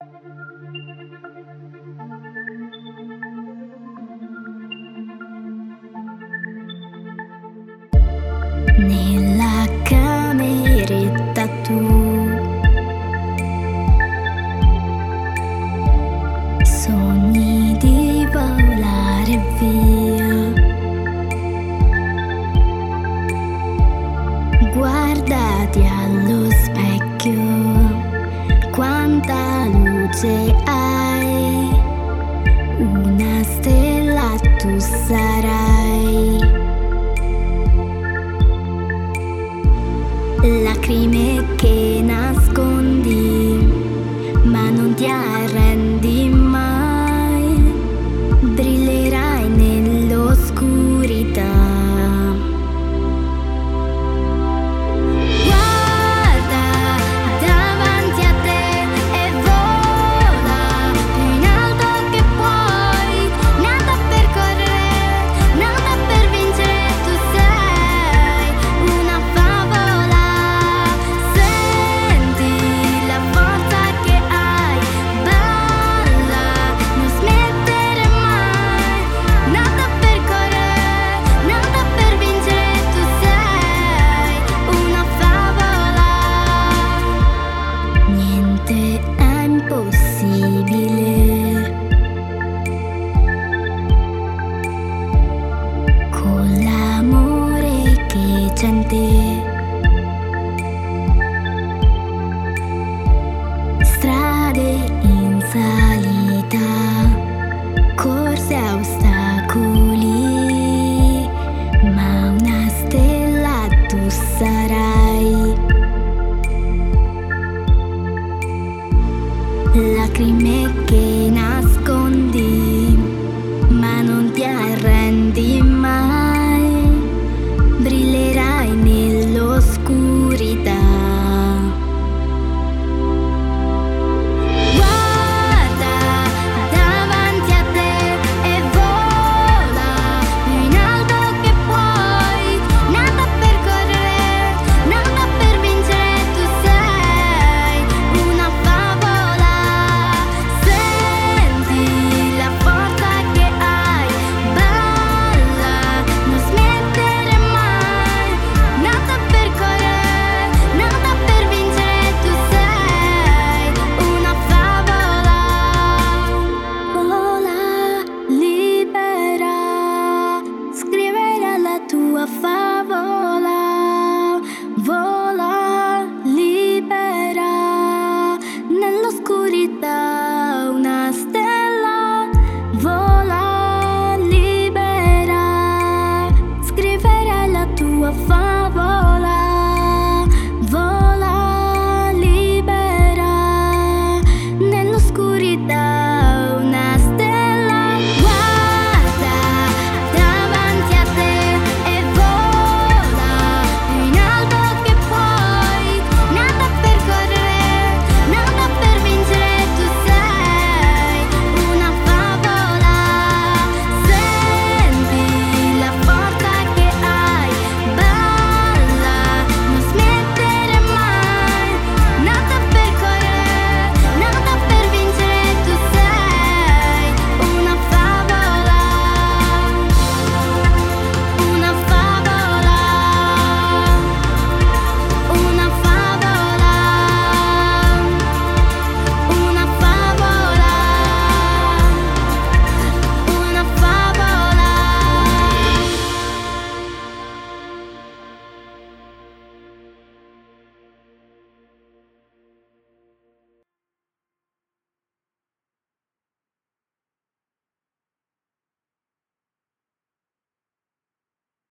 Nella cameretta tu sogni di volare via, guardati allo specchio, quanta luce hai, una stella tu sarai. Lacrime che nascondi, ma non ti arrendi mai, brillerai nell'oscurità. Guarda davanti a te e vola più in alto che puoi, nata per correre, nata per vincere, tu sei una favola. Senti la forza che hai, balla, non smettere mai, nata per correre, nata per vincere, tu sei una favola. Niente è impossibile con l'amore che c'è in te. Strade in salita, corse a ostacoli, ma una stella tu sarai. Lacrime che nascondi,